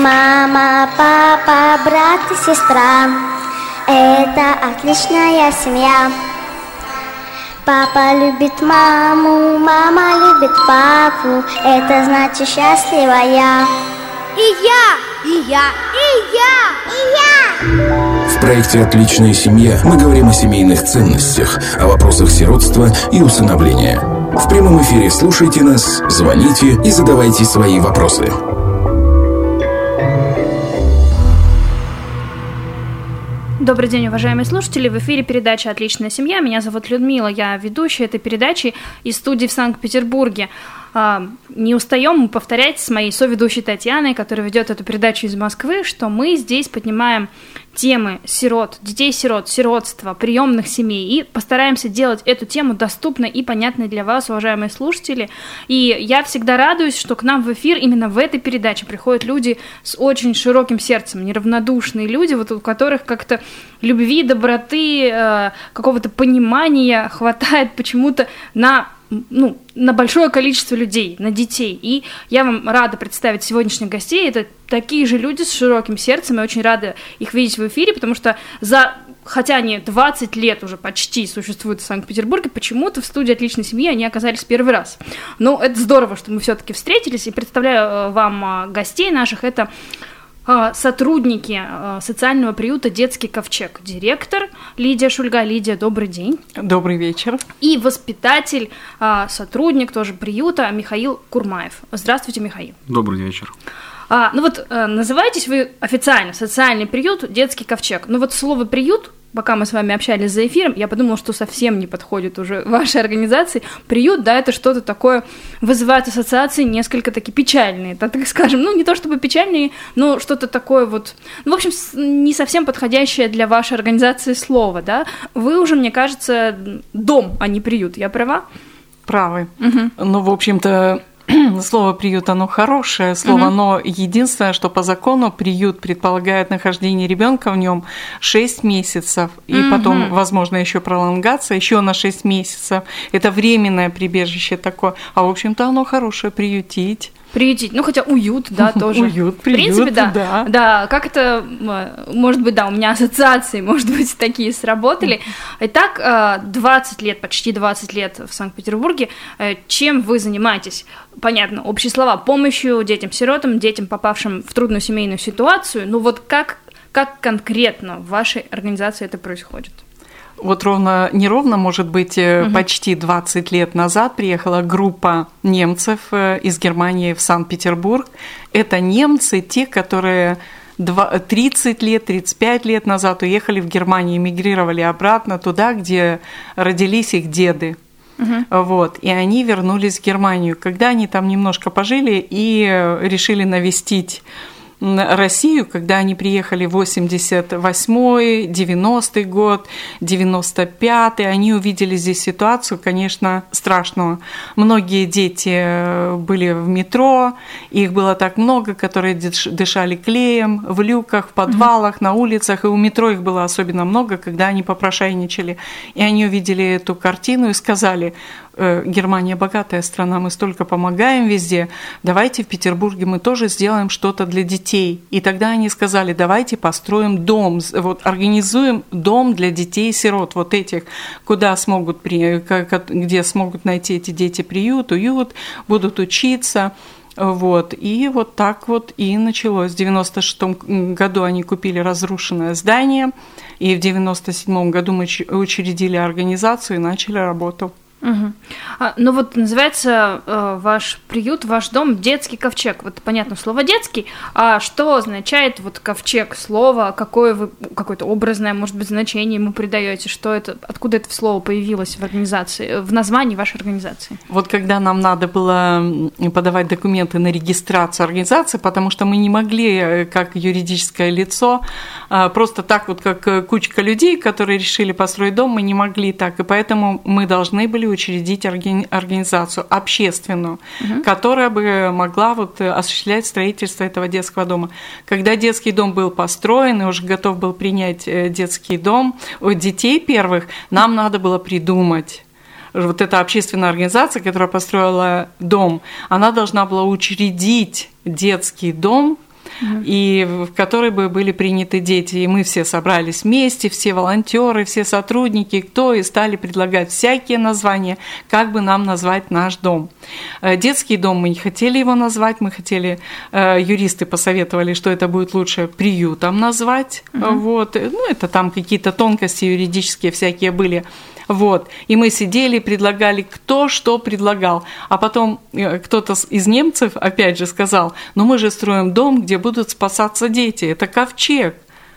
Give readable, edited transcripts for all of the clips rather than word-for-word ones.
Мама, папа, брат и сестра — это отличная семья. Папа любит маму, мама любит папу, это значит счастливая. И я, и я, и я, и я. В проекте «Отличная семья» мы говорим о семейных ценностях, о вопросах сиротства и усыновления. В прямом эфире слушайте нас, звоните и задавайте свои вопросы. Добрый день, уважаемые слушатели. В эфире передача «Отличная семья». Меня зовут Людмила, я ведущая этой передачи из студии в Санкт-Петербурге. Не устаем повторять с моей соведущей Татьяной, которая ведет эту передачу из Москвы, что мы здесь поднимаем темы сирот, детей-сирот, сиротства, приемных семей и постараемся делать эту тему доступной и понятной для вас, уважаемые слушатели. И я всегда радуюсь, что к нам в эфир именно в этой передаче приходят люди с очень широким сердцем, неравнодушные люди, вот у которых как-то любви, доброты, какого-то понимания хватает почему-то на большое количество людей, на детей. И я вам рада представить сегодняшних гостей. Это такие же люди с широким сердцем, и очень рада их видеть в эфире, потому что хотя они 20 лет уже почти существуют в Санкт-Петербурге, почему-то в студии «Отличной семьи» они оказались первый раз. Но это здорово, что мы все-таки встретились, и представляю вам гостей наших. Это сотрудники социального приюта «Детский ковчег», директор Лидия Шульга. Лидия, добрый день. Добрый вечер. И воспитатель, сотрудник тоже приюта Михаил Курмаев. Здравствуйте, Михаил. Добрый вечер. Называетесь вы официально социальный приют «Детский ковчег». Слово «приют», пока мы с вами общались за эфиром, я подумала, что совсем не подходит уже вашей организации. Приют, да, это что-то такое, вызывает ассоциации несколько такие печальные, так скажем. Не то чтобы печальные, но что-то такое не совсем подходящее для вашей организации слово, да. Вы уже, мне кажется, дом, а не приют. Я права? Правы. Угу. В общем-то, слово «приют», оно хорошее слово, но единственное, что по закону приют предполагает нахождение ребенка в нем 6 месяцев, и потом, возможно, еще пролонгация, еще на 6 месяцев. Это временное прибежище такое, а в общем-то оно хорошее, приютить, хотя уют, да, тоже. Уют, приют, в принципе, да. Да, как это, может быть, да, у меня ассоциации, может быть, такие сработали. Итак, 20 лет, почти 20 лет в Санкт-Петербурге. Чем вы занимаетесь? Понятно, общие слова: помощью детям-сиротам, детям, попавшим в трудную семейную ситуацию. Как конкретно в вашей организации это происходит? Неровно, может быть, почти 20 лет назад приехала группа немцев из Германии в Санкт-Петербург. Это немцы, те, которые 30 лет, 35 лет назад уехали в Германию, эмигрировали обратно туда, где родились их деды. И они вернулись в Германию. Когда они там немножко пожили и решили навестить Россию, когда они приехали в 88-й, 90-й год, 95-й, они увидели здесь ситуацию, конечно, страшную. Многие дети были в метро, их было так много, которые дышали клеем в люках, в подвалах, на улицах, и у метро их было особенно много, когда они попрошайничали. И они увидели эту картину и сказали: Германия богатая страна, мы столько помогаем везде, давайте в Петербурге мы тоже сделаем что-то для детей. И тогда они сказали: давайте построим дом, организуем дом для детей-сирот, этих, где смогут найти эти дети приют, уют, будут учиться. И так и началось. В 96-м году они купили разрушенное здание, и в 97-м году мы учредили организацию и начали работу. Называется ваш приют, ваш дом «Детский ковчег». Понятно, слово «детский», а что означает ковчег, слово, какое-то образное, может быть, значение ему придаете, что это, откуда это слово появилось в организации, в названии вашей организации? Когда нам надо было подавать документы на регистрацию организации, потому что мы не могли, как юридическое лицо, просто так как кучка людей, которые решили построить дом, мы не могли так, и поэтому мы должны были учредить организацию общественную, которая бы могла осуществлять строительство этого детского дома. Когда детский дом был построен и уже готов был принять детский дом, детей первых, нам надо было придумать. Эта общественная организация, которая построила дом, она должна была учредить детский дом и в которой бы были приняты дети. И мы все собрались вместе, все волонтеры, все сотрудники, кто, и стали предлагать всякие названия, как бы нам назвать наш дом. Детский дом мы не хотели его назвать, мы хотели, юристы посоветовали, что это будет лучше приютом назвать. Вот. Ну, это там какие-то тонкости юридические всякие были. Вот. И мы сидели, предлагали, кто что предлагал. А потом кто-то из немцев, опять же, сказал, ну мы же строим дом, где будут спасаться дети, это ковчег.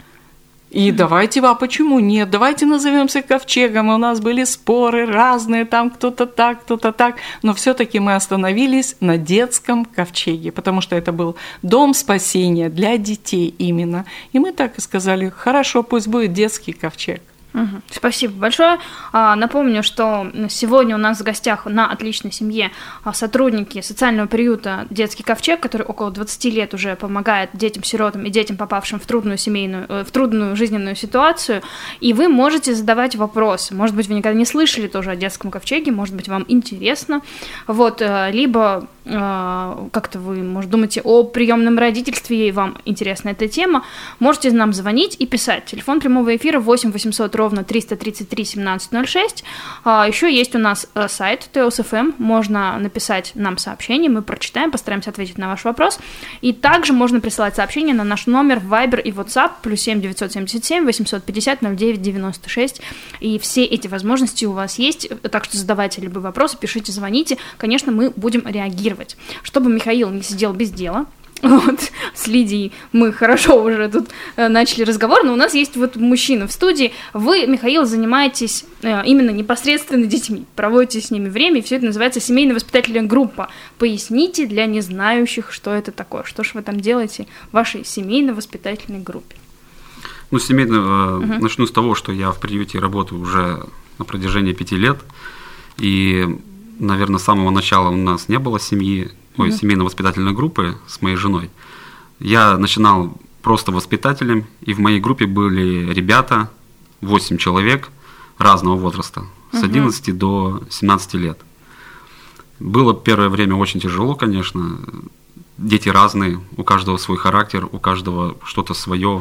И давайте, а почему нет? Давайте назовемся ковчегом. И у нас были споры разные, там кто-то так, но все-таки мы остановились на детском ковчеге, потому что это был дом спасения для детей именно. И мы так и сказали, хорошо, пусть будет детский ковчег. Спасибо большое. Напомню, что сегодня у нас в гостях на «Отличной семье» сотрудники социального приюта «Детский ковчег», который около 20 лет уже помогает детям-сиротам и детям, попавшим в трудную жизненную ситуацию. И вы можете задавать вопросы. Может быть, вы никогда не слышали тоже о детском ковчеге, может быть, вам интересно. Вот, либо как-то вы, может, думаете о приемном родительстве, и вам интересна эта тема, можете нам звонить и писать. Телефон прямого эфира 8 800 ровно 333 1706. Еще есть у нас сайт ТОС.ФМ, можно написать нам сообщение, мы прочитаем, постараемся ответить на ваш вопрос. И также можно присылать сообщение на наш номер в Viber и WhatsApp +7 977 850 09 96. И все эти возможности у вас есть, так что задавайте любые вопросы, пишите, звоните. Конечно, мы будем реагировать. Чтобы Михаил не сидел без дела, вот, с Лидией мы хорошо уже тут начали разговор, но у нас есть вот мужчина в студии. Вы, Михаил, занимаетесь именно непосредственно детьми, проводите с ними время, и все это называется семейно-воспитательная группа. Поясните для незнающих, что это такое, что же вы там делаете в вашей семейно-воспитательной группе. Ну, начну с того, что я в приюте работаю уже на протяжении 5 лет, и, наверное, с самого начала у нас не было семейно-воспитательной группы с моей женой. Я начинал просто воспитателем, и в моей группе были ребята, 8 человек разного возраста, с 11 до 17 лет. Было первое время очень тяжело, конечно. Дети разные, у каждого свой характер, у каждого что-то свое.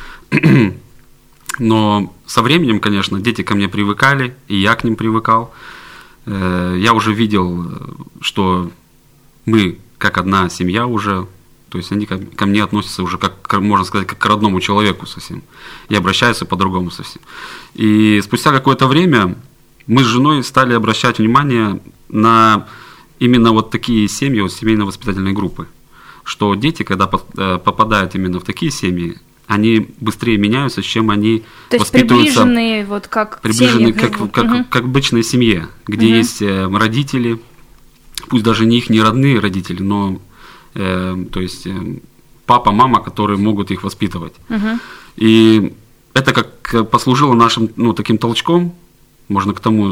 Но со временем, конечно, дети ко мне привыкали, и я к ним привыкал. Я уже видел, что мы как одна семья уже, то есть они ко мне относятся уже, как можно сказать, как к родному человеку совсем, и обращаются по-другому совсем. И спустя какое-то время мы с женой стали обращать внимание на именно вот такие семьи, вот семейно-воспитательные группы, что дети, когда попадают именно в такие семьи, они быстрее меняются, чем они то воспитываются. Приближенные, вот как приближенные как в обычной семье, где есть родители, пусть даже не их не родные родители, но то есть папа, мама, которые могут их воспитывать. И это как послужило нашим таким толчком, можно к тому,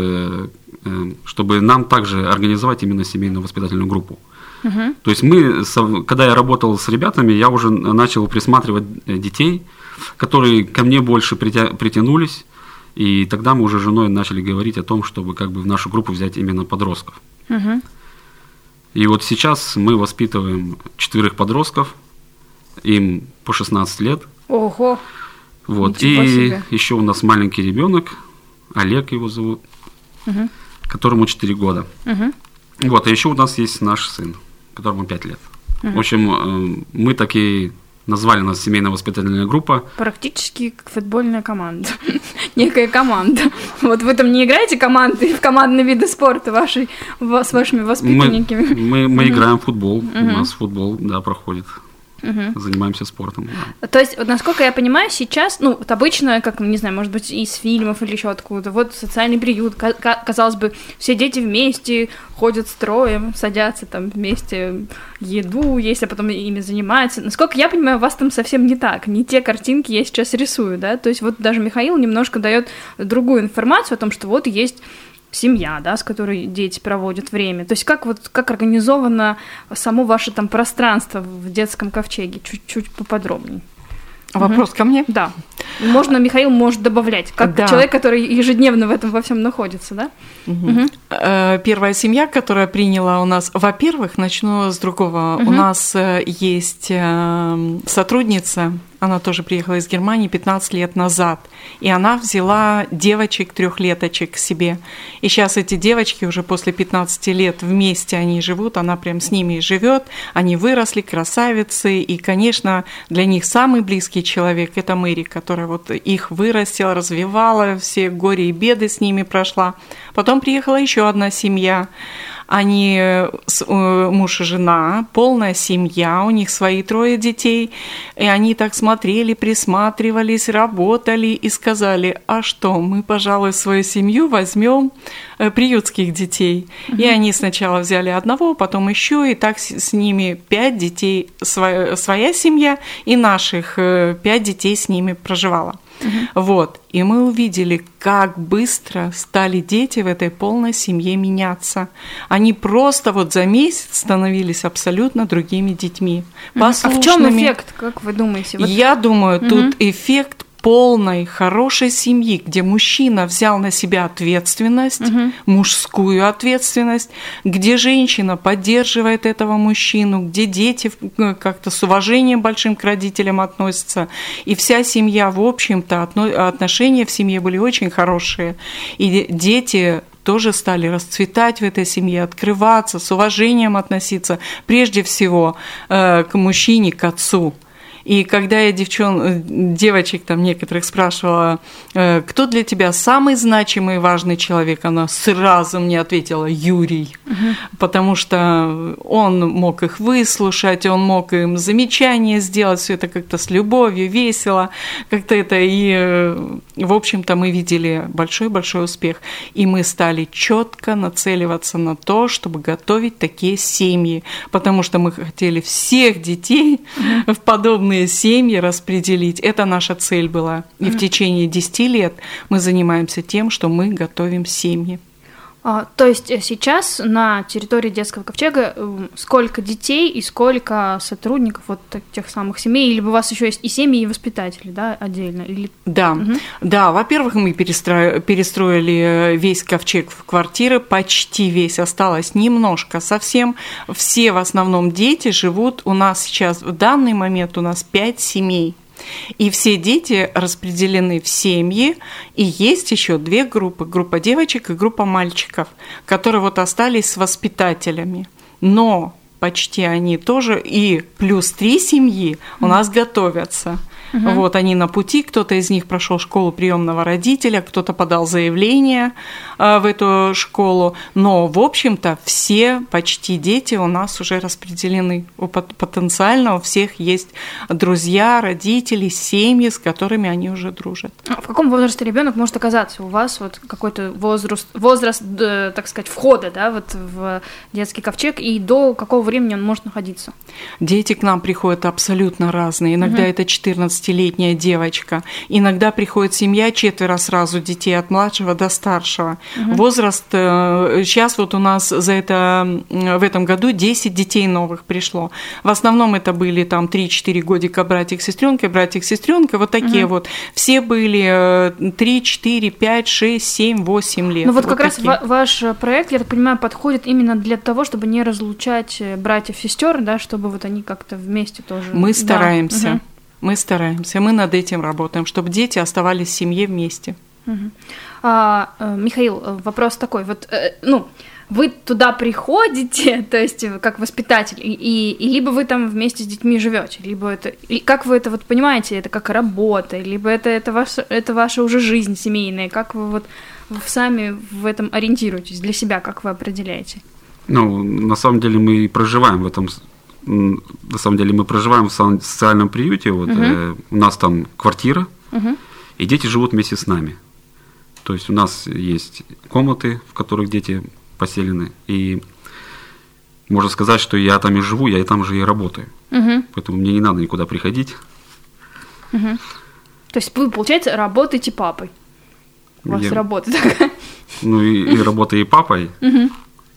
чтобы нам также организовать именно семейно-воспитательную группу. То есть когда я работал с ребятами, я уже начал присматривать детей, которые ко мне больше притянулись, и тогда мы уже с женой начали говорить о том, чтобы как бы в нашу группу взять именно подростков. И вот сейчас мы воспитываем 4 подростков, им по 16 лет. Ого! Вот. И еще у нас маленький ребенок, Олег его зовут, которому 4 года. Вот, а еще у нас есть наш сын, которому 5 лет. В общем, мы такие назвали нас семейно-воспитательная группа. Практически как футбольная команда. Некая команда. Вот вы там не играете команды в командные виды спорта с вашими воспитанниками? Мы играем в футбол. У нас футбол, проходит. Занимаемся спортом. Да. То есть, вот, насколько я понимаю, сейчас, вот обычно, как, не знаю, может быть, из фильмов или еще откуда, вот социальный приют, казалось бы, все дети вместе ходят строем, садятся там вместе, еду есть, а потом ими занимаются. Насколько я понимаю, у вас там совсем не так, не те картинки я сейчас рисую, да, то есть вот даже Михаил немножко дает другую информацию о том, что вот есть семья, да, с которой дети проводят время. То есть как организовано само ваше там пространство в детском ковчеге? Чуть-чуть поподробнее. Вопрос ко мне? Да. Можно, Михаил может добавлять, как человек, который ежедневно в этом во всем находится, да? Первая семья, которая приняла у нас, во-первых, начну с другого. У нас есть сотрудница, она тоже приехала из Германии 15 лет назад, и она взяла девочек 3-леточек к себе. И сейчас эти девочки уже после 15 лет вместе они живут, она прям с ними живет, они выросли, красавицы, и, конечно, для них самый близкий человек – это Мэри, которая вот их вырастила, развивала, все горе и беды с ними прошла. Потом приехала еще одна семья. Они муж и жена, полная семья, у них свои 3 детей, и они так смотрели, присматривались, работали и сказали: а что, мы, пожалуй, свою семью возьмем приютских детей. И они сначала взяли одного, потом еще, и так с ними 5 детей, своя семья, и наших 5 детей с ними проживала. Вот. И мы увидели, как быстро стали дети в этой полной семье меняться. Они просто вот за месяц становились абсолютно другими детьми. Послушными. А в чем эффект, как вы думаете? Вот... Я думаю, тут эффект полной, хорошей семьи, где мужчина взял на себя ответственность, мужскую ответственность, где женщина поддерживает этого мужчину, где дети как-то с уважением большим к родителям относятся, и вся семья, в общем-то, отношения в семье были очень хорошие, и дети тоже стали расцветать в этой семье, открываться, с уважением относиться, прежде всего, к мужчине, к отцу. И когда я девочек там некоторых спрашивала, кто для тебя самый значимый и важный человек, она сразу мне ответила: Юрий, потому что он мог их выслушать, он мог им замечания сделать, все это как-то с любовью, весело, как-то это, и, в общем-то, мы видели большой-большой успех, и мы стали четко нацеливаться на то, чтобы готовить такие семьи, потому что мы хотели всех детей в подобные семьи распределить. Это наша цель была. И в течение 10 лет мы занимаемся тем, что мы готовим семьи. То есть сейчас на территории детского ковчега сколько детей и сколько сотрудников вот тех самых семей? Или у вас еще есть и семьи, и воспитатели, да, отдельно? Или... Да, да. Во-первых, мы перестроили весь ковчег в квартиры, почти весь, осталось немножко совсем. Все в основном дети живут у нас сейчас, в данный момент у нас 5 семей. И все дети распределены в семьи, и есть еще 2 группы, группа девочек и группа мальчиков, которые вот остались с воспитателями. Но почти они тоже, и плюс 3 семьи у нас готовятся. Вот они на пути, кто-то из них прошел школу приемного родителя, кто-то подал заявление в эту школу, но, в общем-то, все почти дети у нас уже распределены. Потенциально у всех есть друзья, родители, семьи, с которыми они уже дружат. В каком возрасте ребенок может оказаться? У вас вот какой-то возраст, так сказать, входа, да, вот в детский ковчег, и до какого времени он может находиться? Дети к нам приходят абсолютно разные. Иногда это 14-летняя девочка, иногда приходит семья, 4 сразу детей от младшего до старшего. Возраст, сейчас вот у нас в этом году 10 детей новых пришло. В основном это были там 3-4 годика братик-сестренка, вот такие вот. Все были 3, 4, 5, 6, 7, 8 лет. Ну вот как раз ваш проект, я так понимаю, подходит именно для того, чтобы не разлучать братьев-сестер, да, чтобы вот они как-то вместе тоже... Мы стараемся. Мы стараемся, мы над этим работаем, чтобы дети оставались в семье вместе. Михаил, вопрос такой, вот, вы туда приходите, то есть как воспитатель, и либо вы там вместе с детьми живете, либо это, как вы это вот понимаете, это как работа, либо это ваша уже жизнь семейная, как вы вот сами в этом ориентируетесь для себя, как вы определяете? Ну, на самом деле мы проживаем в этом. На самом деле мы проживаем в социальном приюте, вот, у нас там квартира, и дети живут вместе с нами. То есть у нас есть комнаты, в которых дети поселены, и можно сказать, что я там и живу, я там же и работаю. Поэтому мне не надо никуда приходить. То есть вы, получается, работаете папой? У вас работа такая? Ну и работа и папой.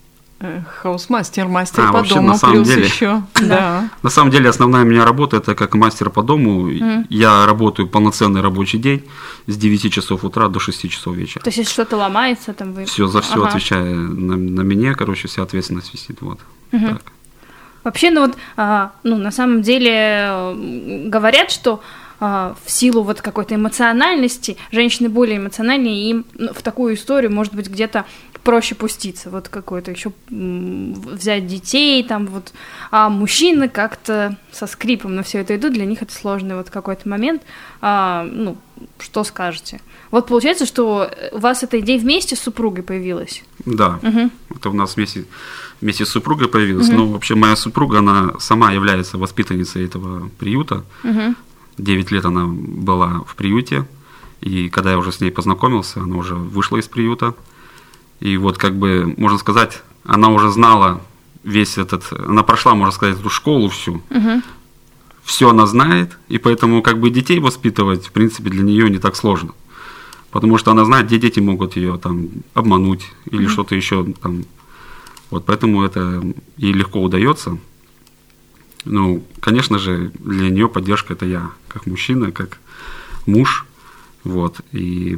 Хаусмастер, мастер по вообще, дому, на самом плюс деле, еще. Да. На самом деле основная у меня работа это как мастер по дому. Я работаю полноценный рабочий день с 9 часов утра до 6 часов вечера. То есть, если что-то ломается, там вы... Все, за все отвечаю на меня, короче, вся ответственность висит. Вот. Так. Вообще, на самом деле говорят, что в силу вот какой-то эмоциональности женщины более эмоциональнее, и им в такую историю, может быть, где-то проще пуститься, вот какой-то еще взять детей, там вот, а мужчины как-то со скрипом на все это идут, для них это сложный вот какой-то момент. Что скажете? Вот получается, что у вас эта идея вместе с супругой появилась? Да, это у нас вместе с супругой появилась, но вообще моя супруга, она сама является воспитанницей этого приюта. 9 лет она была в приюте, и когда я уже с ней познакомился, она уже вышла из приюта. И вот как бы, можно сказать, она уже знала она прошла, можно сказать, эту школу всю. Все она знает, и поэтому как бы детей воспитывать, в принципе, для нее не так сложно. Потому что она знает, где дети могут ее там обмануть или что-то еще там. Вот поэтому это ей легко удается. Конечно же, для нее поддержка это я, как мужчина, как муж. Вот, и...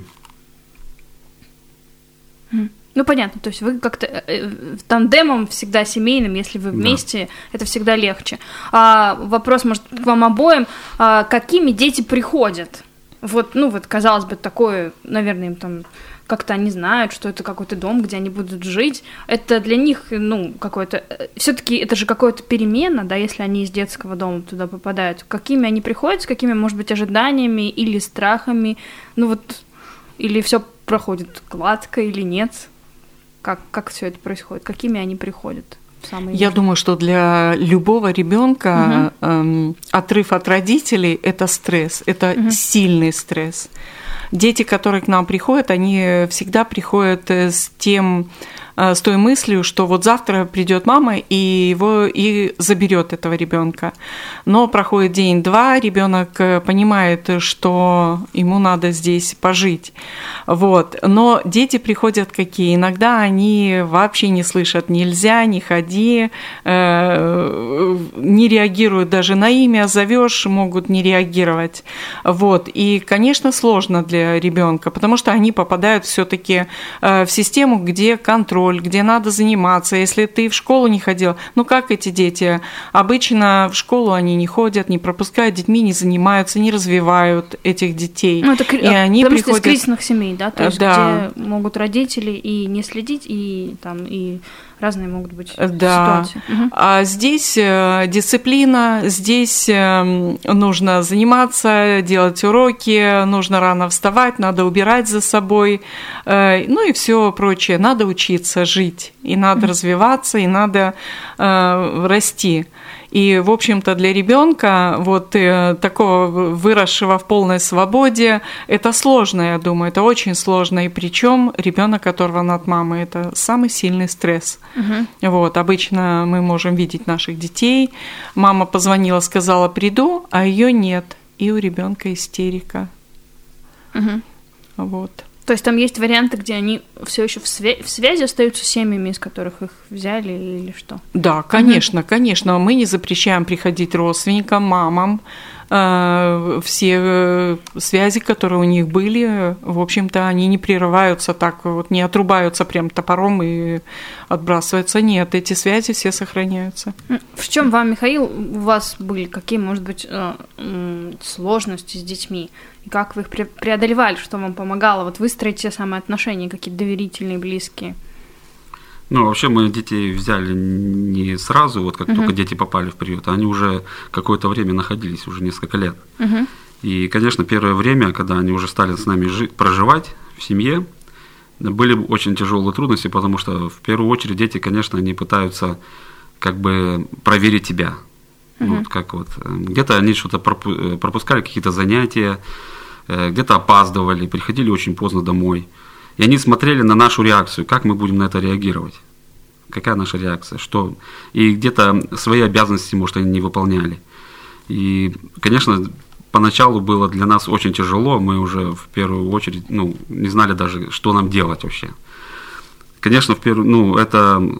понятно, то есть вы как-то тандемом всегда семейным, если вы вместе, это всегда легче. Вопрос, может, к вам обоим, какими дети приходят? Вот, казалось бы, такое, наверное, им там как-то они знают, что это какой-то дом, где они будут жить. Это для них, какое-то... Все-таки это же какая-то перемена, да, если они из детского дома туда попадают. Какими они приходят, с какими, может быть, ожиданиями или страхами? Или все проходит гладко, или нет? Как все это происходит? Какими они приходят? Я думаю, что для любого ребенка отрыв от родителей – это стресс, это сильный стресс. Дети, которые к нам приходят, они всегда приходят с той мыслью, что вот завтра придет мама и заберет этого ребенка. Но проходит день-два, ребенок понимает, что ему надо здесь пожить. Вот. Но дети приходят какие? Иногда они вообще не слышат «нельзя», «не ходи», не реагируют даже на имя, зовешь, могут не реагировать. Вот. И, конечно, сложно для ребенка, потому что они попадают все-таки в систему, где контроль, где надо заниматься. Если ты в школу не ходил, как эти дети? Обычно в школу они не ходят, не пропускают детьми, не занимаются, не развивают этих детей. И они потому приходят... что из кризисных семей, да? То есть где могут родители и не следить, и разные могут быть ситуации. А здесь дисциплина, здесь нужно заниматься, делать уроки, нужно рано вставать, надо убирать за собой, и все прочее. Надо учиться жить, и надо развиваться, и надо расти. И, в общем-то, для ребенка такого выросшего в полной свободе, это сложно, я думаю, это очень сложно. И причем ребенок, оторван от мамы, это самый сильный стресс. Вот, обычно мы можем видеть наших детей. Мама позвонила, сказала, приду, а ее нет. И у ребенка истерика. Вот. То есть там есть варианты, где они все еще в связи остаются с семьями, из которых их взяли, или что? Да, конечно, конечно. Мы не запрещаем приходить родственникам, мамам. Все связи, которые у них были, в общем-то, они не прерываются так, не отрубаются прям топором и отбрасываются. Нет, эти связи все сохраняются. В чем вам, Михаил, у вас были какие, может быть, сложности с детьми? И как вы их преодолевали, что вам помогало выстроить те самые отношения, какие-то доверительные, близкие? Вообще мы детей взяли не сразу, как только дети попали в приют, они уже какое-то время находились, уже несколько лет. И, конечно, первое время, когда они уже стали с нами проживать в семье, были очень тяжелые трудности, потому что в первую очередь дети, конечно, они пытаются проверить тебя. Где-то они что-то пропускали, какие-то занятия, где-то опаздывали, приходили очень поздно домой. И они смотрели на нашу реакцию, как мы будем на это реагировать, какая наша реакция, что. И где-то свои обязанности, может, они не выполняли. И, конечно, поначалу было для нас очень тяжело, мы уже в первую очередь не знали даже, что нам делать вообще. Конечно, это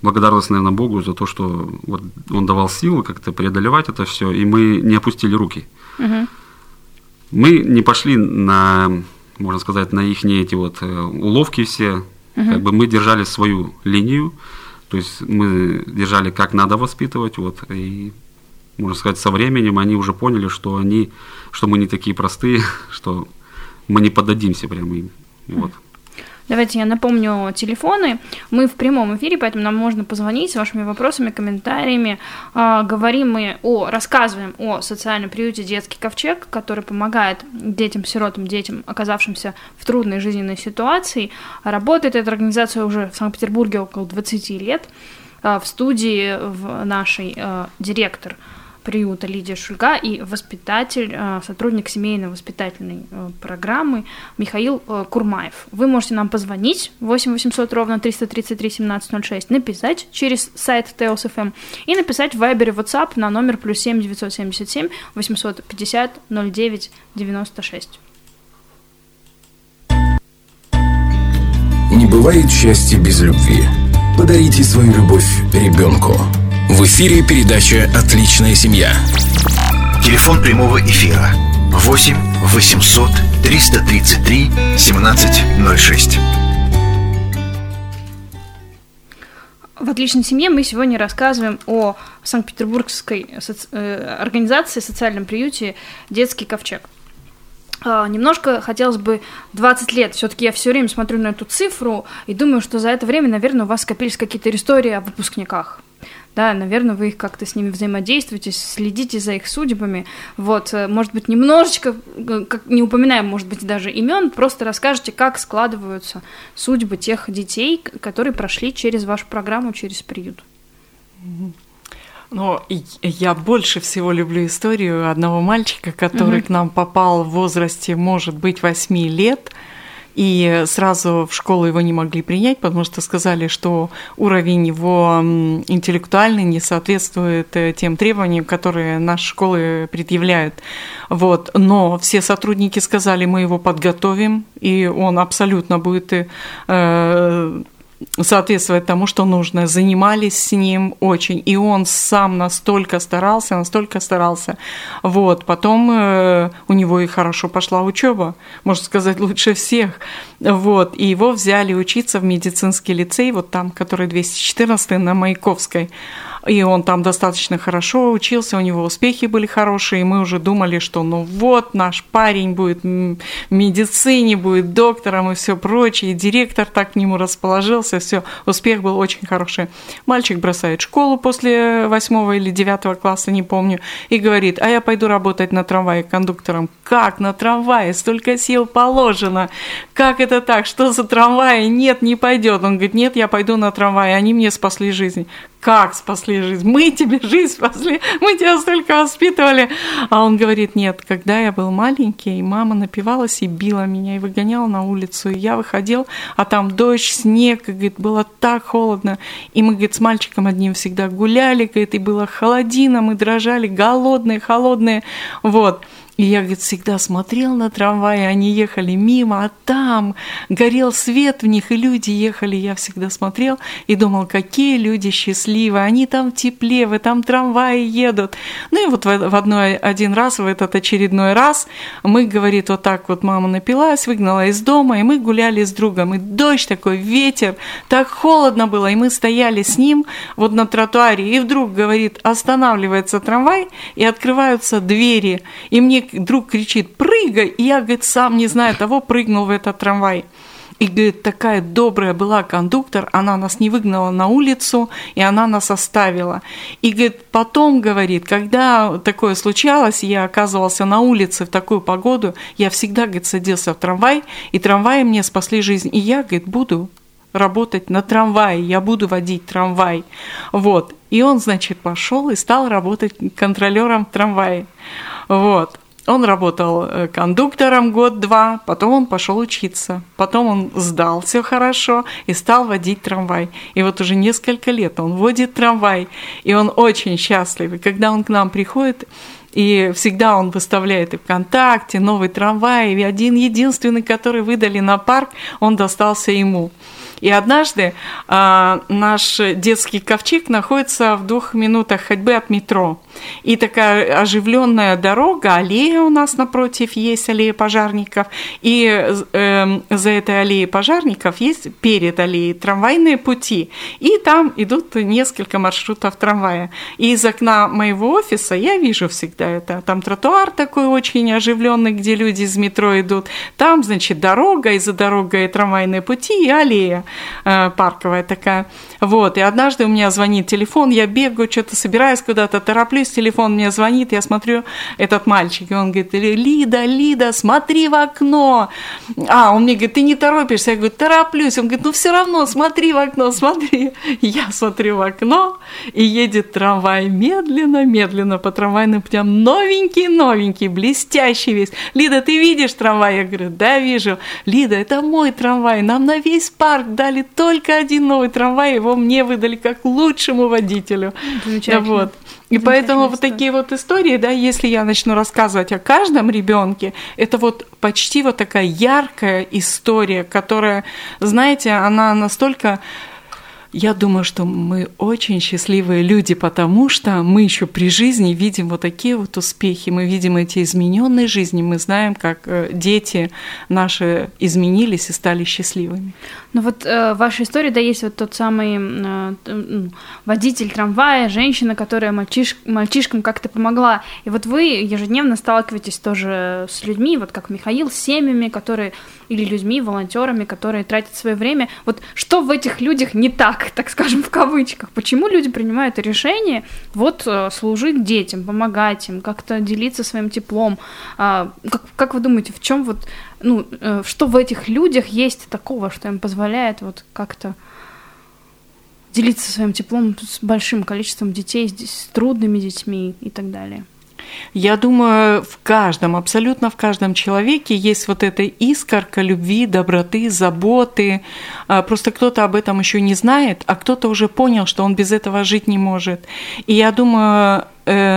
благодарность, наверное, Богу за то, что вот Он давал силы как-то преодолевать это все, и мы не опустили руки. Мы не пошли на, можно сказать, на их эти вот уловки все, как бы мы держали свою линию, то есть мы держали, как надо воспитывать, вот, и, можно сказать, со временем они уже поняли, что мы не такие простые, что мы не поддадимся прямо им, вот. Давайте я напомню телефоны. Мы в прямом эфире, поэтому нам можно позвонить с вашими вопросами, комментариями. Рассказываем о социальном приюте «Детский ковчег», который помогает детям-сиротам, детям, оказавшимся в трудной жизненной ситуации. Работает эта организация уже в Санкт-Петербурге около 20 лет. В студии нашей директор приюта Лидия Шульга и воспитатель, сотрудник семейно-воспитательной программы Михаил Курмаев. Вы можете нам позвонить 8 800 ровно 333 1706, написать через сайт TEOS.FM и написать в Viber и WhatsApp на номер +7 977 850 09 96. Не бывает счастья без любви. Подарите свою любовь ребенку. В эфире передача «Отличная семья». Телефон прямого эфира 8 800 333 1706. В «Отличной семье» мы сегодня рассказываем о санкт-петербургской организации, социальном приюте «Детский ковчег». Немножко хотелось бы 20 лет. Все-таки я все время смотрю на эту цифру и думаю, что за это время, наверное, у вас скопились какие-то истории о выпускниках. Да, наверное, вы их как-то с ними взаимодействуете, следите за их судьбами. Вот, может быть, немножечко, не упоминаем, может быть, даже имен, просто расскажете, как складываются судьбы тех детей, которые прошли через вашу программу, через приют. Но я больше всего люблю историю одного мальчика, который к нам попал в возрасте, может быть, 8 лет, и сразу в школу его не могли принять, потому что сказали, что уровень его интеллектуальный не соответствует тем требованиям, которые наши школы предъявляют. Вот. Но все сотрудники сказали, мы его подготовим, и он абсолютно будет соответствовать тому, что нужно. Занимались с ним очень, и он сам настолько старался. Вот. Потом у него и хорошо пошла учеба, можно сказать, лучше всех. Вот. И его взяли учиться в медицинский лицей, вот там, который 214 на Маяковской. И он там достаточно хорошо учился, у него успехи были хорошие, и мы уже думали, что ну вот, наш парень будет в медицине, будет доктором и все прочее. И директор так к нему расположился, все, успех был очень хороший. Мальчик бросает школу после 8 или 9 класса, не помню, и говорит, а я пойду работать на трамвае кондуктором. Как на трамвае? Столько сил положено. Как это так? Что за трамвай? Нет, не пойдет. Он говорит, нет, я пойду на трамвае, они мне спасли жизнь. Как спасли жизнь? Мы тебе жизнь спасли, мы тебя столько воспитывали. А он говорит, нет, когда я был маленький, мама напивалась и била меня, и выгоняла на улицу. И я выходил, а там дождь, снег, и, говорит, было так холодно. И мы, говорит, с мальчиком одним всегда гуляли, говорит, и было холодина, мы дрожали, голодные, холодные. Вот. И я, говорит, всегда смотрел на трамваи, они ехали мимо, а там горел свет в них, и люди ехали. Я всегда смотрел и думал, какие люди счастливые, они там в тепле, в там трамваи едут. Ну и вот один раз, в этот очередной раз, мы, говорит, вот так вот мама напилась, выгнала из дома, и мы гуляли с другом. И дождь такой, ветер, так холодно было, и мы стояли с ним вот на тротуаре, и вдруг, говорит, останавливается трамвай, и открываются двери, и мне друг кричит, прыгай, и я, говорит, сам не знаю того, прыгнул в этот трамвай. И, говорит, такая добрая была кондуктор, она нас не выгнала на улицу, и она нас оставила. И, говорит, потом, говорит, когда такое случалось, я оказывался на улице в такую погоду, я всегда, говорит, садился в трамвай, и трамваи мне спасли жизнь. И я, говорит, буду работать на трамвае, я буду водить трамвай. Вот. И он, значит, пошел и стал работать контролером в трамвае. Вот. Он работал кондуктором год-два, потом он пошел учиться, потом он сдал все хорошо и стал водить трамвай. И вот уже несколько лет он водит трамвай, и он очень счастлив. И когда он к нам приходит, и всегда он выставляет и ВКонтакте новый трамвай, и один единственный, который выдали на парк, он достался ему. И однажды наш детский ковчег находится в 2 минутах ходьбы от метро. И такая оживленная дорога, аллея у нас напротив есть, аллея пожарников. И за этой аллеей пожарников есть перед аллеей трамвайные пути. И там идут несколько маршрутов трамвая. И из окна моего офиса я вижу всегда это. Там тротуар такой очень оживленный, где люди из метро идут. Там, значит, дорога, и за дорогой трамвайные пути, и аллея парковая такая. Вот. И однажды у меня звонит телефон, я бегаю, что-то собираюсь куда-то, тороплюсь, телефон мне звонит, я смотрю, этот мальчик, и он говорит: Лида, смотри в окно. Он мне говорит: ты не торопишься? Я говорю: тороплюсь. Он говорит: ну все равно смотри в окно, смотри. Я смотрю в окно, и едет трамвай медленно по трамвайным путям, новенький, блестящий весь. Лида, ты видишь трамвай? Я говорю: да, вижу. Лида, это мой трамвай, нам на весь парк дали только один новый трамвай, его мне выдали как лучшему водителю. Вот. И поэтому вот такие вот истории, да, если я начну рассказывать о каждом ребенке, это вот почти вот такая яркая история, которая, знаете, она настолько... Я думаю, что мы очень счастливые люди, потому что мы еще при жизни видим вот такие вот успехи, мы видим эти измененные жизни, мы знаем, как дети наши изменились и стали счастливыми. Ну вот в вашей истории, да, есть вот тот самый водитель трамвая, женщина, которая мальчишкам как-то помогла. И вот вы ежедневно сталкиваетесь тоже с людьми, вот как Михаил, с семьями, которые, или людьми, волонтерами, которые тратят свое время. Вот что в этих людях не так скажем, в кавычках? Почему люди принимают решение вот служить детям, помогать им, как-то делиться своим теплом? Как вы думаете, в чем вот, что в этих людях есть такого, что им позволяет вот как-то делиться своим теплом с большим количеством детей, с трудными детьми и так далее? Я думаю, абсолютно в каждом человеке есть вот эта искорка любви, доброты, заботы. Просто кто-то об этом еще не знает, а кто-то уже понял, что он без этого жить не может. И я думаю,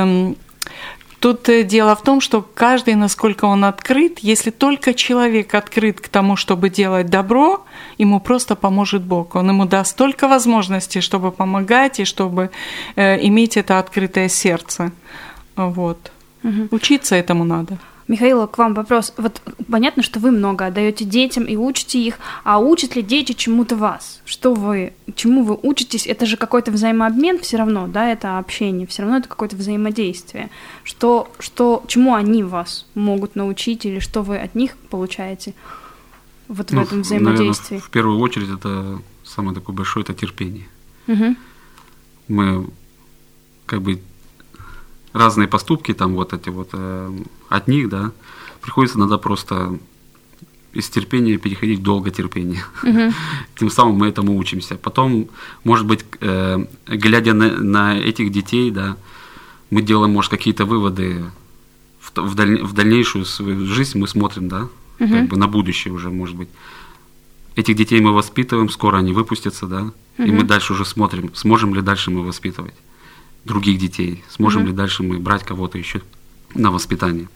тут дело в том, что каждый, насколько он открыт, если только человек открыт к тому, чтобы делать добро, ему просто поможет Бог. Он ему даст столько возможностей, чтобы помогать и чтобы иметь это открытое сердце. Вот. Учиться этому надо. Михаил, к вам вопрос. Вот понятно, что вы много отдаете детям и учите их, а учат ли дети чему-то вас? Чему вы учитесь? Это же какой-то взаимообмен все равно, да, это общение, все равно это какое-то взаимодействие. Чему они вас могут научить или что вы от них получаете вот в этом взаимодействии? Наверное, в первую очередь это самое такое большое, это терпение. Мы как бы разные поступки, там вот эти вот от них, да, приходится иногда просто из терпения переходить в долготерпение. Тем самым мы этому учимся. Потом, может быть, глядя на этих детей, да, мы делаем, может, какие-то выводы в дальнейшую свою жизнь, мы смотрим, да, как бы на будущее уже, может быть. Этих детей мы воспитываем, скоро они выпустятся, да, и мы дальше уже смотрим, сможем ли дальше мы воспитывать других детей, сможем ли дальше мы брать кого-то еще на воспитание.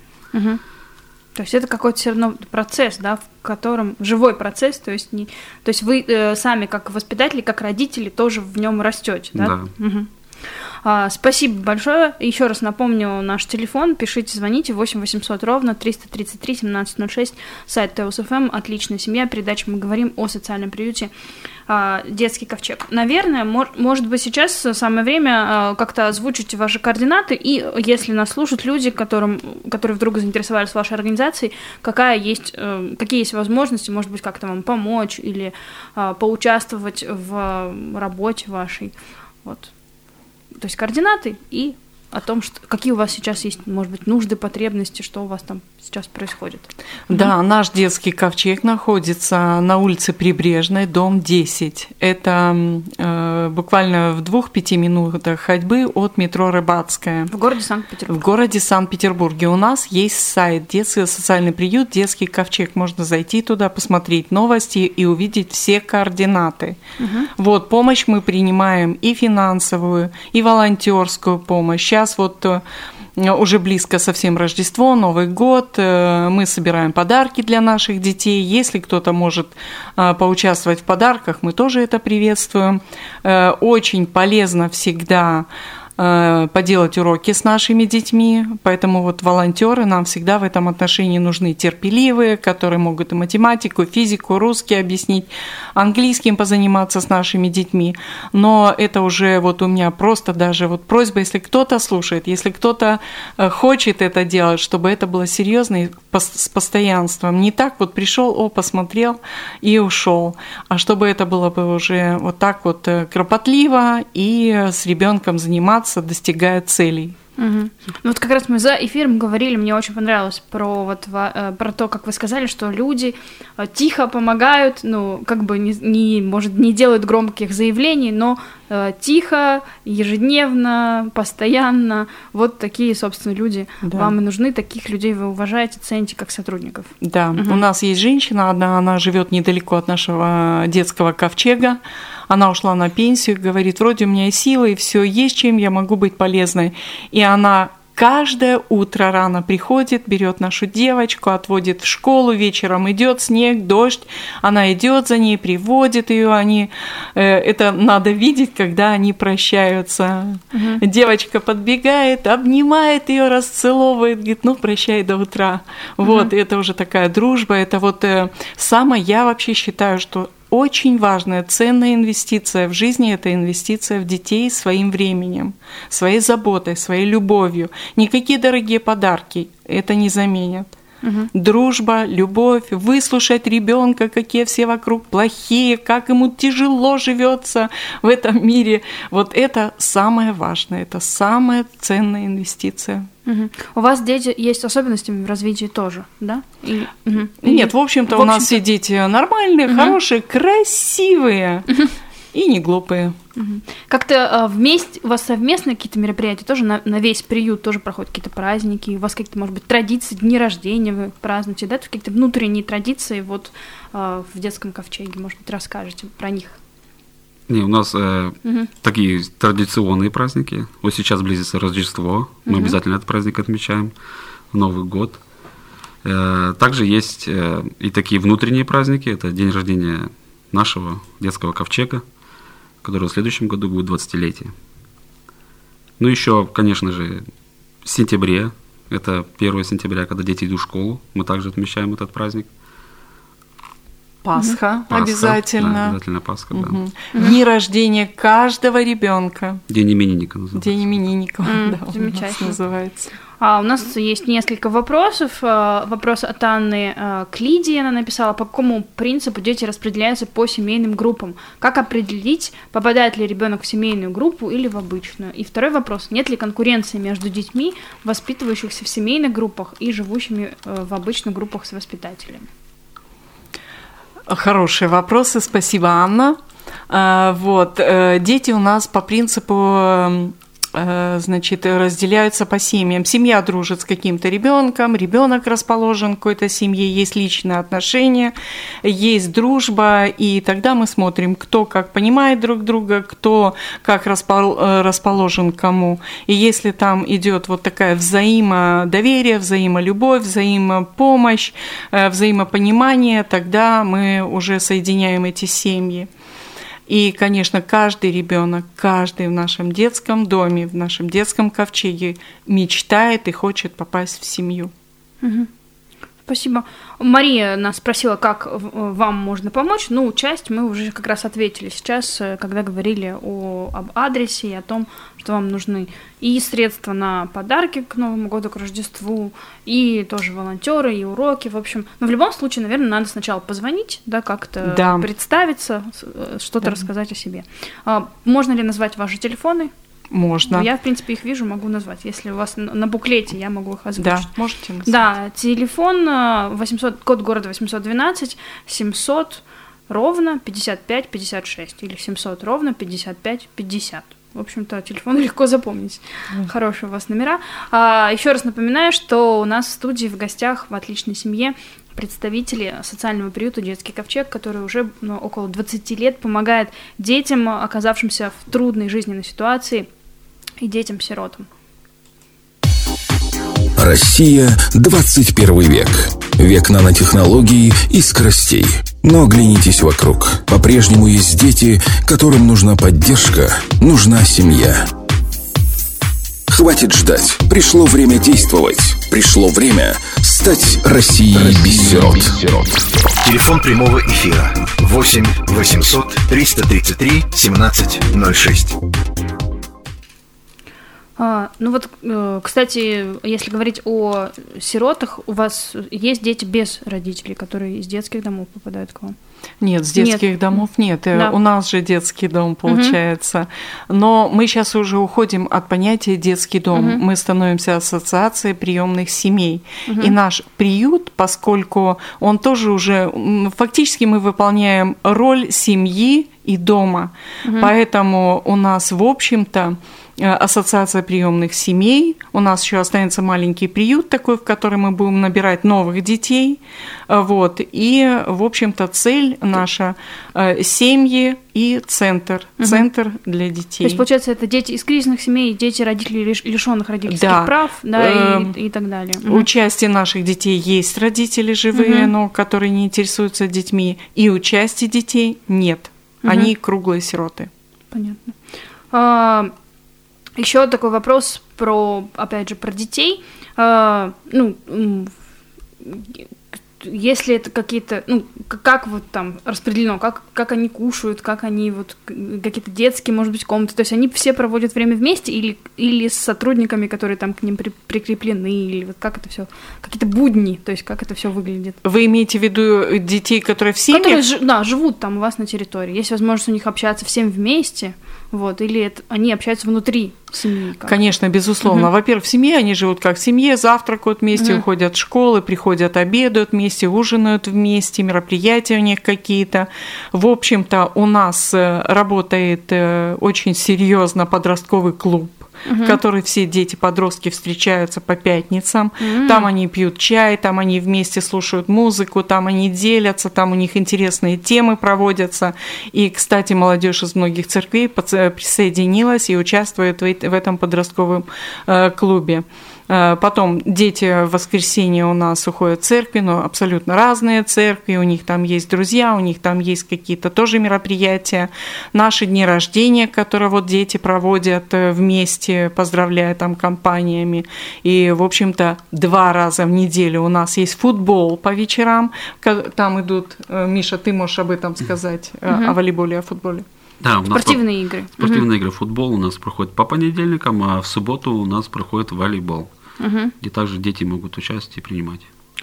То есть это какой-то все равно процесс, да, в котором живой процесс, то есть вы сами как воспитатели, как родители тоже в нем растете, да? Да. Спасибо большое. Еще раз напомню наш телефон. Пишите, звоните 8 800 ровно 333 1706. Сайт ТЭУС-ФМ. Отличная семья. Передача мы говорим о социальном приюте «Детский ковчег». Наверное, может быть, сейчас самое время как-то озвучить ваши координаты. И если нас слушают люди, которые вдруг заинтересовались вашей организацией, какие есть возможности, может быть, как-то вам помочь или поучаствовать в работе вашей. Вот. То есть координаты и о том, какие у вас сейчас есть, может быть, нужды, потребности, что у вас там сейчас происходит. Да, наш детский ковчег находится на улице Прибрежной, дом 10. Это буквально в 2-5 минутах ходьбы от метро Рыбацкая. В городе Санкт-Петербурге. В городе Санкт-Петербурге. У нас есть сайт «Детский социальный приют Детский ковчег». Можно зайти туда, посмотреть новости и увидеть все координаты. Вот, помощь мы принимаем и финансовую, и волонтерскую помощь. Сейчас вот уже близко совсем Рождество, Новый год, мы собираем подарки для наших детей. Если кто-то может поучаствовать в подарках, мы тоже это приветствуем. Очень полезно всегда поделать уроки с нашими детьми, поэтому вот волонтеры нам всегда в этом отношении нужны, терпеливые, которые могут и математику, и физику, русский объяснить, английским позаниматься с нашими детьми. Но это уже вот у меня просто даже вот просьба, если кто-то слушает, если кто-то хочет это делать, чтобы это было серьезно и с постоянством. Не так вот пришел, посмотрел и ушел, а чтобы это было бы уже вот так вот кропотливо и с ребенком заниматься, достигая целей. Угу. Ну вот как раз мы за эфиром говорили, мне очень понравилось про то, как вы сказали, что люди тихо помогают, ну как бы может, не делают громких заявлений, но тихо, ежедневно, постоянно. Вот такие, собственно, люди вам и нужны, таких людей вы уважаете, цените как сотрудников. Да, у нас есть женщина одна, она живет недалеко от нашего детского ковчега. Она ушла на пенсию, говорит, вроде у меня и силы, и все есть, чем я могу быть полезной. И она каждое утро рано приходит, берет нашу девочку, отводит в школу, вечером идет снег, дождь, она идет за ней, приводит ее, это надо видеть, когда они прощаются. Девочка подбегает, обнимает ее, расцеловывает, говорит, ну прощай до утра. Вот, это уже такая дружба, это вот самое, я вообще считаю, что очень важная, ценная инвестиция в жизни – это инвестиция в детей своим временем, своей заботой, своей любовью. Никакие дорогие подарки это не заменят. Дружба, любовь, выслушать ребенка, какие все вокруг плохие, как ему тяжело живется в этом мире. Вот это самое важное, это самая ценная инвестиция. У вас дети есть особенности в развитии тоже, да? Нет, в общем-то, у нас все дети нормальные, хорошие, красивые и не глупые. Как-то вместе, у вас совместные какие-то мероприятия тоже на весь приют тоже проходят какие-то праздники, у вас какие-то, может быть, традиции, дни рождения вы празднуете, да, какие-то внутренние традиции вот в детском ковчеге, может быть, расскажете про них? Не, у нас такие традиционные праздники. Вот сейчас близится Рождество, мы обязательно этот праздник отмечаем, Новый год. Также есть и такие внутренние праздники, это день рождения нашего детского ковчега, который в следующем году будет 20-летие. Ну, еще, конечно же, в сентябре, это 1 сентября, когда дети идут в школу, мы также отмечаем этот праздник. Пасха обязательно. Да, обязательно Пасха, да. Дни рождения каждого ребенка. День именинника называется. День именинника, да, замечательно. у нас называется. У нас есть несколько вопросов. Вопрос от Анны к Лидии. Она написала, по какому принципу дети распределяются по семейным группам? Как определить, попадает ли ребенок в семейную группу или в обычную? И второй вопрос. Нет ли конкуренции между детьми, воспитывающихся в семейных группах и живущими в обычных группах с воспитателями? Хорошие вопросы, спасибо, Анна. Вот, дети у нас по принципу, значит, разделяются по семьям. Семья дружит с каким-то ребенком, ребенок расположен к какой-то семье, есть личные отношения, есть дружба, и тогда мы смотрим, кто как понимает друг друга, кто как расположен к кому. И если там идет вот такая взаимодоверие, взаимолюбовь, взаимопомощь, взаимопонимание, тогда мы уже соединяем эти семьи. И, конечно, каждый ребенок, каждый в нашем детском доме, в нашем детском ковчеге мечтает и хочет попасть в семью. Спасибо. Мария нас спросила, как вам можно помочь. Ну, часть мы уже как раз ответили сейчас, когда говорили об адресе и о том, что вам нужны и средства на подарки к Новому году, к Рождеству, и тоже волонтеры, и уроки. В общем, но в любом случае, наверное, надо сначала позвонить, да, как-то представиться, что-то рассказать о себе. Можно ли назвать ваши телефоны? Можно. Я, в принципе, их вижу, могу назвать. Если у вас на буклете, я могу их озвучить. Да, можете назвать. Да, телефон 800, код города 812 700 ровно 55 56 или 700 ровно 55 50. В общем-то, телефон легко запомнить. Хорошие у вас номера. Еще раз напоминаю, что у нас в студии в гостях в «Отличной семье» представители социального приюта «Детский ковчег», который уже около 20 лет помогает детям, оказавшимся в трудной жизненной ситуации, и детям-сиротам. Россия, 21 век. Век нанотехнологий и скоростей. Но оглянитесь вокруг. По-прежнему есть дети, которым нужна поддержка, нужна семья. Хватит ждать. Пришло время действовать. Пришло время стать Россией без сирот. Телефон прямого эфира 8 800 333 1706. Кстати, если говорить о сиротах, у вас есть дети без родителей, которые из детских домов попадают к вам? Нет, с детских домов нет. Да. У нас же детский дом получается. Но мы сейчас уже уходим от понятия детский дом. Мы становимся ассоциацией приемных семей. И наш приют, поскольку он тоже уже фактически мы выполняем роль семьи и дома. Поэтому у нас, в общем-то, ассоциация приемных семей. У нас еще останется маленький приют такой, в который мы будем набирать новых детей. Вот. И, в общем-то, цель наша семьи и центр. Центр для детей. То есть, получается, это дети из кризисных семей, дети родителей, лишенных родительских прав, и так далее. Участие наших детей есть родители живые, но которые не интересуются детьми. И участия детей нет. Они круглые сироты. Понятно. Еще такой вопрос опять же, про детей. Если это какие-то, как вот там распределено, как они кушают, как они вот какие-то детские, может быть, комнаты, то есть они все проводят время вместе или с сотрудниками, которые там к ним прикреплены, или вот как это все, какие-то будни, то есть как это все выглядит. Вы имеете в виду детей, которые в семьях? Которые, живут там у вас на территории, есть возможность у них общаться всем вместе, вот, или они общаются внутри семьи? Конечно, безусловно. Во-первых, в семье они живут как в семье, завтракают вместе, уходят в школы, приходят, обедают вместе, ужинают вместе, мероприятия у них какие-то. В общем-то, у нас работает очень серьезно подростковый клуб, в который все дети-подростки встречаются по пятницам. Там они пьют чай, там они вместе слушают музыку, там они делятся, там у них интересные темы проводятся. И, кстати, молодежь из многих церквей присоединилась и участвует в этом подростковом клубе. Потом дети в воскресенье у нас уходят в церкви, но абсолютно разные церкви, у них там есть друзья, у них там есть какие-то тоже мероприятия. Наши дни рождения, которые вот дети проводят вместе, поздравляя там компаниями. И, в общем-то, 2 раза в неделю у нас есть футбол по вечерам. Там идут, Миша, ты можешь об этом сказать, о волейболе, о футболе. Да, у нас спортивные игры. Спортивные игры, футбол у нас проходит по понедельникам, а в субботу у нас проходит волейбол. И также дети могут участвовать и принимать.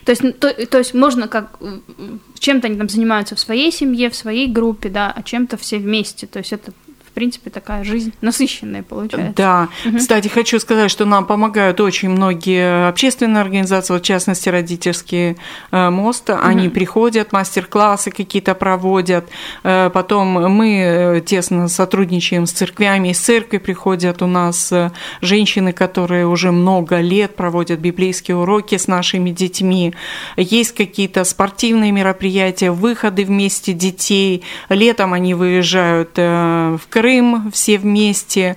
То есть можно чем-то они там занимаются в своей семье, в своей группе, да, а чем-то все вместе. То есть это, в принципе, такая жизнь насыщенная получается. Да. Кстати, хочу сказать, что нам помогают очень многие общественные организации, вот в частности, родительский мост. Они приходят, мастер-классы какие-то проводят. Потом мы тесно сотрудничаем с церквями. Из церкви приходят у нас женщины, которые уже много лет проводят библейские уроки с нашими детьми. Есть какие-то спортивные мероприятия, выходы вместе детей. Летом они выезжают в Крым все вместе,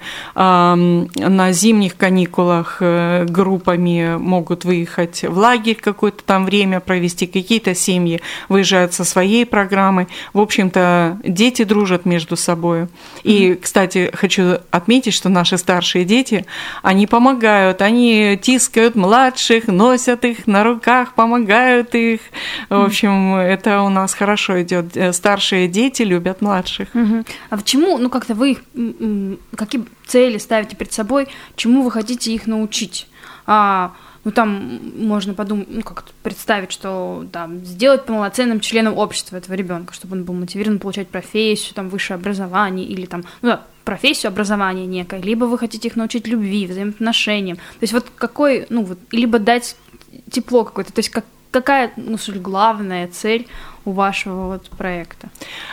на зимних каникулах группами могут выехать в лагерь какое-то там время провести, какие-то семьи выезжают со своей программой. В общем-то, дети дружат между собой. И, кстати, хочу отметить, что наши старшие дети, они помогают, они тискают младших, носят их на руках, помогают их. В общем, это у нас хорошо идет. Старшие дети любят младших. А почему, как-то вы какие цели ставите перед собой, чему вы хотите их научить? Там можно подумать, как-то представить, что сделать полноценным членом общества этого ребенка, чтобы он был мотивирован получать профессию, высшее образование или профессию, образование некое, либо вы хотите их научить любви, взаимоотношениям. То есть либо дать тепло какое-то, то есть какая, главная цель у вашего проекта?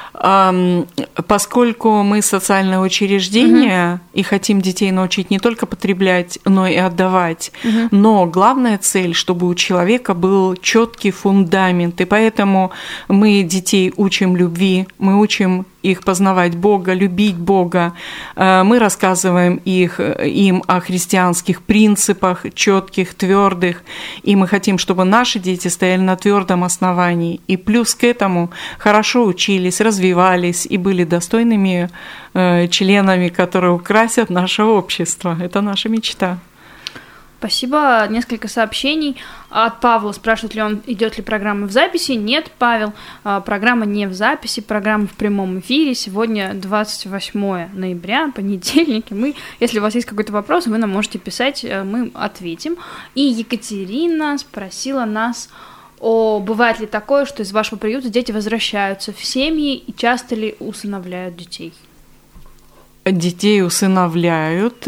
Поскольку мы социальное учреждение и хотим детей научить не только потреблять, но и отдавать, но главная цель, чтобы у человека был четкий фундамент, и поэтому мы детей учим любви, мы учим их познавать Бога, любить Бога. Мы рассказываем им о христианских принципах, четких, твердых, и мы хотим, чтобы наши дети стояли на твердом основании, и плюс к этому хорошо учились, развивались и были достойными членами, которые украсят наше общество. Это наша мечта. Спасибо. Несколько сообщений от Павла. Спрашивает ли он, идет ли программа в записи. Нет, Павел, программа не в записи, программа в прямом эфире. Сегодня 28 ноября, понедельник. Если у вас есть какой-то вопрос, вы нам можете писать, мы ответим. И Екатерина спросила нас, бывает ли такое, что из вашего приюта дети возвращаются в семьи и часто ли усыновляют детей? Детей усыновляют.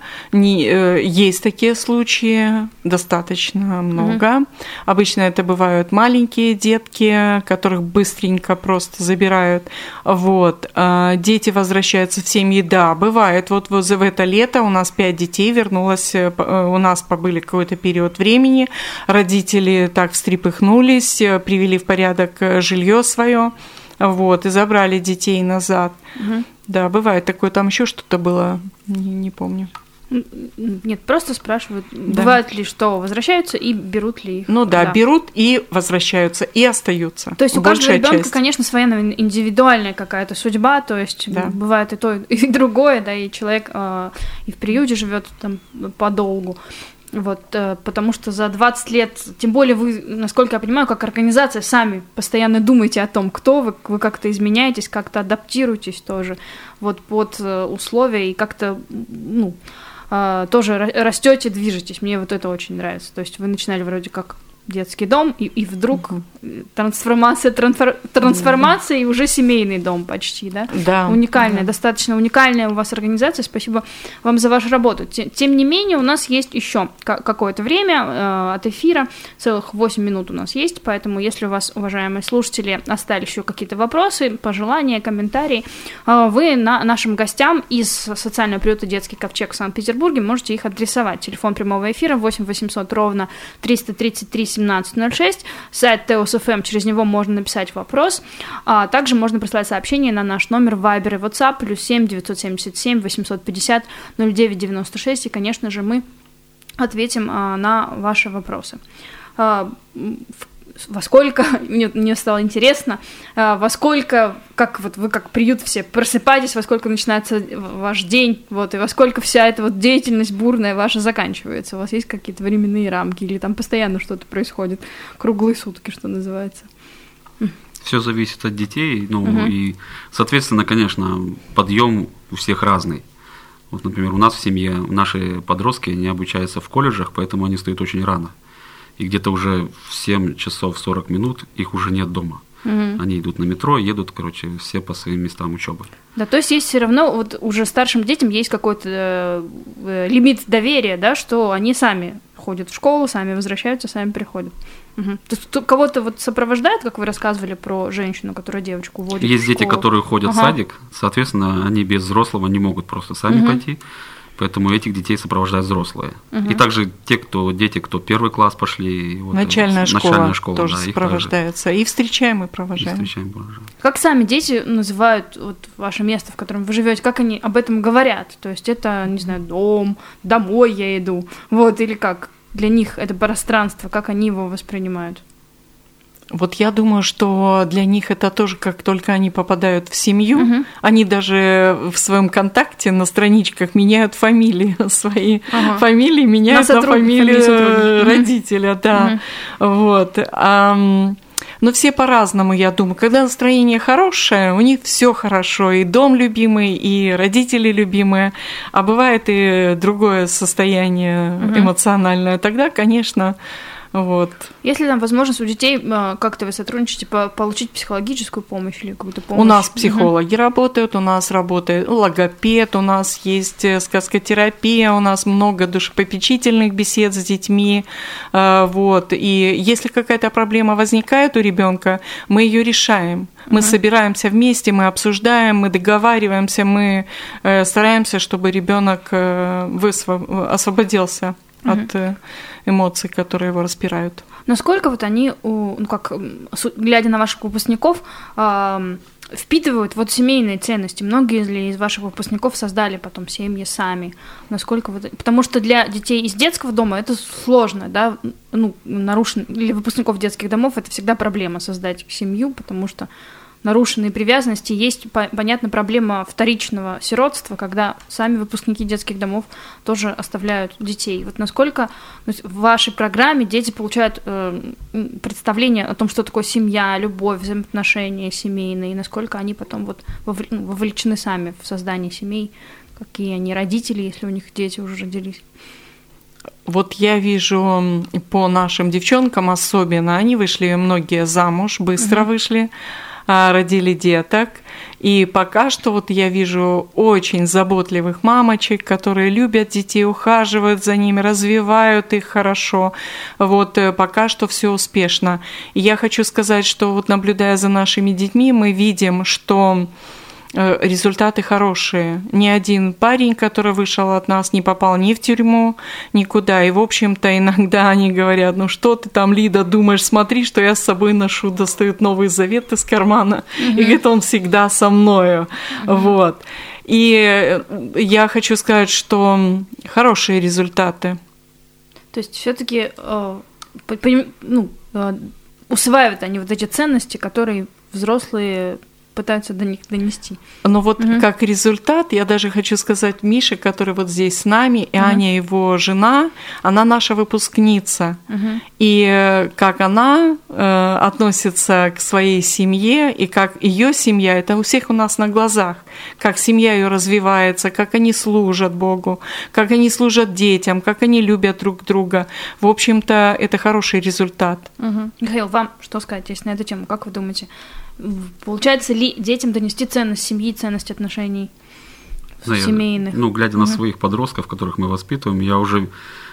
Есть такие случаи, достаточно много. Обычно это бывают маленькие детки, которых быстренько просто забирают. Вот. Дети возвращаются в семьи, да, бывает. Вот в это лето у нас 5 детей вернулось, у нас побыли какой-то период времени, родители так встрепыхнулись, привели в порядок жилье свое, вот, и забрали детей назад. Да, бывает такое, там еще что-то было, не помню. Нет, просто спрашивают, бывает ли, что возвращаются и берут ли их. Ну да, берут и возвращаются, и остаются. То есть у каждого ребенка, конечно, своя индивидуальная какая-то судьба, то есть бывает и то, и другое, да, и человек и в приюте живет там подолгу. Вот, потому что за 20 лет, тем более вы, насколько я понимаю, как организация, сами постоянно думаете о том, кто вы как-то изменяетесь, как-то адаптируетесь тоже вот под условия и как-то, тоже растете, движетесь. Мне вот это очень нравится. То есть вы начинали вроде как детский дом, и вдруг трансформация, и уже семейный дом почти, да? Да. Уникальная, достаточно уникальная у вас организация. Спасибо вам за вашу работу. Тем не менее, у нас есть еще какое-то время от эфира, целых 8 минут у нас есть, поэтому если у вас, уважаемые слушатели, остались еще какие-то вопросы, пожелания, комментарии, вы нашим гостям из социального приюта «Детский ковчег» в Санкт-Петербурге можете их адресовать. Телефон прямого эфира 8 800 ровно 333 1706, сайт ТОС.ФМ, через него можно написать вопрос, также можно прислать сообщение на наш номер Viber и WhatsApp +7 977 850 0996, и, конечно же, мы ответим на ваши вопросы. Во сколько, мне стало интересно, во сколько, как вот вы как приют все просыпаетесь, во сколько начинается ваш день, вот, и во сколько вся эта вот деятельность бурная ваша заканчивается? У вас есть какие-то временные рамки или там постоянно что-то происходит, круглые сутки, что называется? Все зависит от детей, и, соответственно, конечно, подъем у всех разный. Вот, например, у нас в семье наши подростки, они обучаются в колледжах, поэтому они встают очень рано. И где-то уже в 7 часов 40 минут их уже нет дома. Они идут на метро, едут, все по своим местам учебы. Да, то есть все равно, вот уже старшим детям есть какой-то лимит доверия, да, что они сами ходят в школу, сами возвращаются, сами приходят. То есть кого-то вот сопровождает, как вы рассказывали про женщину, которая девочку водит в школу? Есть дети, которые ходят в садик, соответственно, они без взрослого не могут просто сами пойти. Поэтому этих детей сопровождают взрослые. И также дети, кто первый класс пошли. Вот, начальная школа тоже да, сопровождается. И встречаем, и провожаем. Как сами дети называют вот ваше место, в котором вы живете, как они об этом говорят? То есть это, не знаю, дом, домой я иду, вот, или как? Для них это пространство, как они его воспринимают? Вот я думаю, что для них это тоже, как только они попадают в семью, они даже в своем контакте на страничках меняют фамилии свои. Фамилии меняют на фамилию родителя, да. Вот. Но все по-разному, я думаю. Когда настроение хорошее, у них все хорошо. И дом любимый, и родители любимые. А бывает и другое состояние эмоциональное. Тогда, конечно... Вот. Есть ли там возможность у детей, как-то вы сотрудничаете, получить психологическую помощь или какую-то помощь? У нас психологи работают, у нас работает логопед, у нас есть сказкотерапия, у нас много душепопечительных бесед с детьми. Вот. И если какая-то проблема возникает у ребенка, мы ее решаем. Мы собираемся вместе, мы обсуждаем, мы договариваемся, мы стараемся, чтобы ребенок освободился от эмоций, которые его распирают. Насколько вот они, глядя на ваших выпускников, впитывают вот семейные ценности? Многие ли из ваших выпускников создали потом семьи сами? Насколько потому что для детей из детского дома это сложно, да, нарушен, для выпускников детских домов это всегда проблема создать семью, потому что нарушенные привязанности, есть, понятно, проблема вторичного сиротства, когда сами выпускники детских домов тоже оставляют детей. Вот насколько в вашей программе дети получают представление о том, что такое семья, любовь, взаимоотношения семейные, и насколько они потом вот вовлечены сами в создание семей, какие они родители, если у них дети уже родились. Вот я вижу по нашим девчонкам особенно, они вышли многие замуж, быстро вышли, родили деток, и пока что вот я вижу очень заботливых мамочек, которые любят детей, ухаживают за ними, развивают их хорошо, вот пока что все успешно. И я хочу сказать, что вот наблюдая за нашими детьми, мы видим, что результаты хорошие. Ни один парень, который вышел от нас, не попал ни в тюрьму, никуда. И, в общем-то, иногда они говорят, ну что ты там, Лида, думаешь, смотри, что я с собой ношу, достают Новый Завет из кармана, и говорит, он всегда со мною. Вот. И я хочу сказать, что хорошие результаты. То есть все-таки усваивают они вот эти ценности, которые взрослые пытаются до них донести. Но вот как результат, я даже хочу сказать, Миша, который вот здесь с нами, и Аня, его жена, она наша выпускница. И как она относится к своей семье, и как ее семья, это у всех у нас на глазах, как семья ее развивается, как они служат Богу, как они служат детям, как они любят друг друга. В общем-то, это хороший результат. Михаил, вам что сказать есть на эту тему? Как вы думаете, получается ли детям донести ценность семьи, ценность отношений семейных? Глядя на своих подростков, которых мы воспитываем, я уже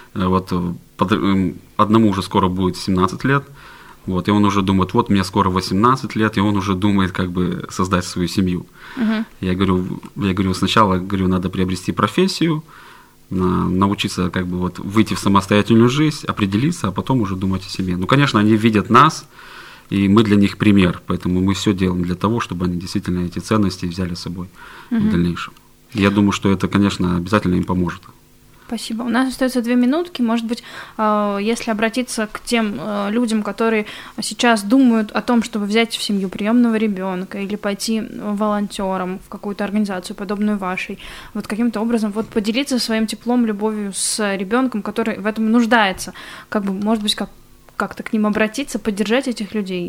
одному уже скоро будет 17 лет, вот, и он уже думает, вот мне скоро 18 лет, и он уже думает, как бы создать свою семью. Я говорю, сначала надо приобрести профессию, научиться как бы вот выйти в самостоятельную жизнь, определиться, а потом уже думать о семье. Конечно, они видят нас, и мы для них пример, поэтому мы все делаем для того, чтобы они действительно эти ценности взяли с собой в дальнейшем. Я думаю, что это, конечно, обязательно им поможет. Спасибо. У нас остается 2 минутки. Может быть, если обратиться к тем людям, которые сейчас думают о том, чтобы взять в семью приемного ребенка или пойти волонтером в какую-то организацию, подобную вашей, вот каким-то образом вот поделиться своим теплом, любовью с ребенком, который в этом нуждается, как бы, может быть, как-то к ним обратиться, поддержать этих людей.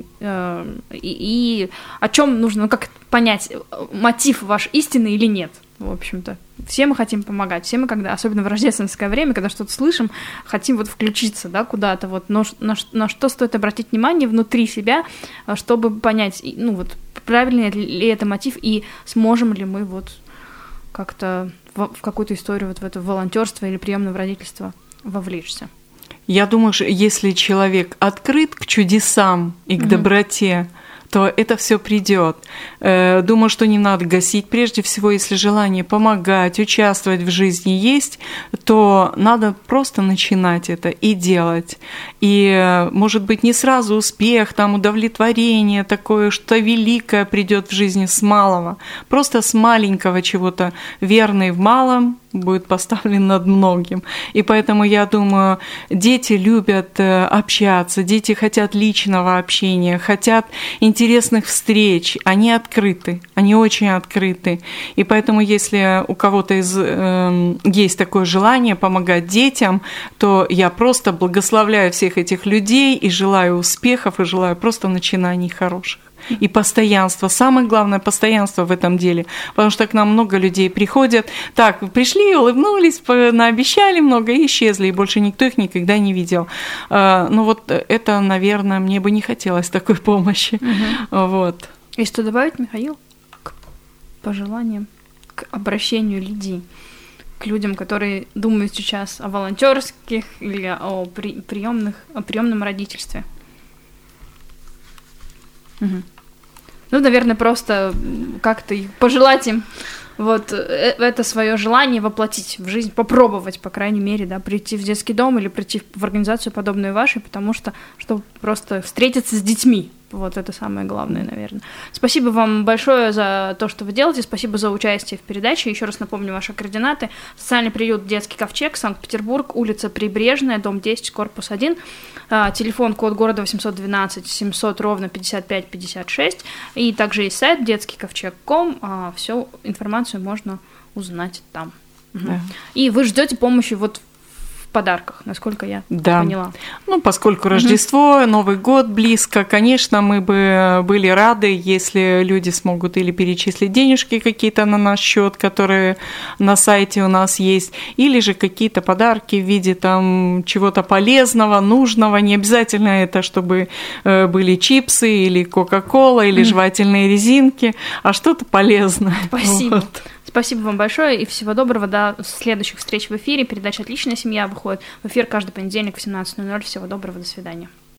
И о чем нужно, как понять, мотив ваш истинный или нет, в общем-то. Все мы хотим помогать, все мы, когда, особенно в рождественское время, когда что-то слышим, хотим вот включиться, да, куда-то, вот, но на что стоит обратить внимание внутри себя, чтобы понять, правильный ли это мотив, и сможем ли мы вот как-то в какую-то историю, вот в это волонтерство или приемное родительство вовлечься. Я думаю, что если человек открыт к чудесам и к доброте, то это все придет. Думаю, что не надо гасить. Прежде всего, если желание помогать, участвовать в жизни есть, то надо просто начинать это и делать. И, может быть, не сразу успех, там удовлетворение такое, что великое придет в жизни с малого. Просто с маленького чего-то. Верный в малом будет поставлен над многим. И поэтому я думаю, дети любят общаться, дети хотят личного общения, хотят интересных встреч, они открыты, они очень открыты. И поэтому, если у кого-то есть такое желание помогать детям, то я просто благословляю всех этих людей и желаю успехов, и желаю просто начинаний хороших. И постоянство. Самое главное — постоянство в этом деле. Потому что к нам много людей приходят. Так, пришли, улыбнулись, наобещали много и исчезли. И больше никто их никогда не видел. Вот это, наверное, мне бы не хотелось такой помощи. Вот. И что добавить, Михаил, к пожеланиям, к обращению Лидии, к людям, которые думают сейчас о волонтерских или о приемном родительстве? Наверное, просто как-то пожелать им вот это свое желание воплотить в жизнь, попробовать, по крайней мере, да, прийти в детский дом или прийти в организацию, подобную вашей, потому что, чтобы просто встретиться с детьми. Вот это самое главное, наверное. Спасибо вам большое за то, что вы делаете. Спасибо за участие в передаче. Еще раз напомню ваши координаты. Социальный приют «Детский ковчег», Санкт-Петербург, улица Прибрежная, дом 10, корпус 1. Телефон, код города 812 700 ровно 55 56. И также есть сайт детскийковчег.ком. Всю информацию можно узнать там. Да. И вы ждете помощи вот в подарках, насколько я поняла. Ну, поскольку Рождество, Новый год близко, конечно, мы бы были рады, если люди смогут или перечислить денежки какие-то на наш счет, которые на сайте у нас есть, или же какие-то подарки в виде там чего-то полезного, нужного. Не обязательно это, чтобы были чипсы или Кока-Кола, или жевательные резинки, а что-то полезное. Спасибо. Вот. Спасибо вам большое и всего доброго. До следующих встреч в эфире. Передача «Отличная семья» выходит в эфир каждый понедельник в 17:00. Всего доброго, до свидания.